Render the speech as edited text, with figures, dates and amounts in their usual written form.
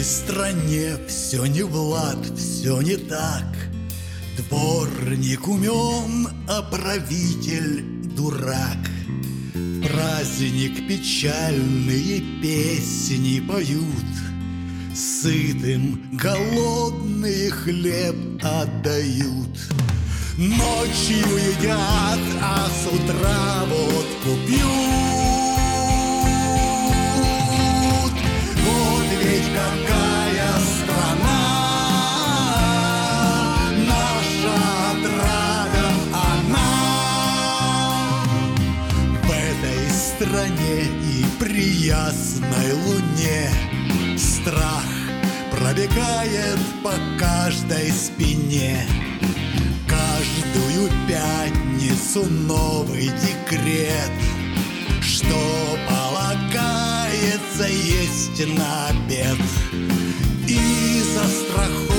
стране все не в лад, все не так. Дворник умен, а правитель дурак. В праздник печальные песни поют, сытым голодные хлеб отдают. Ночью едят, а с утра водку пьют. Вот ведь какая страна, наша отрада она. В этой стране и при ясной луне страх пробегает по каждой спине. Каждую пятницу новый декрет, что полагается есть на обед. И застрахован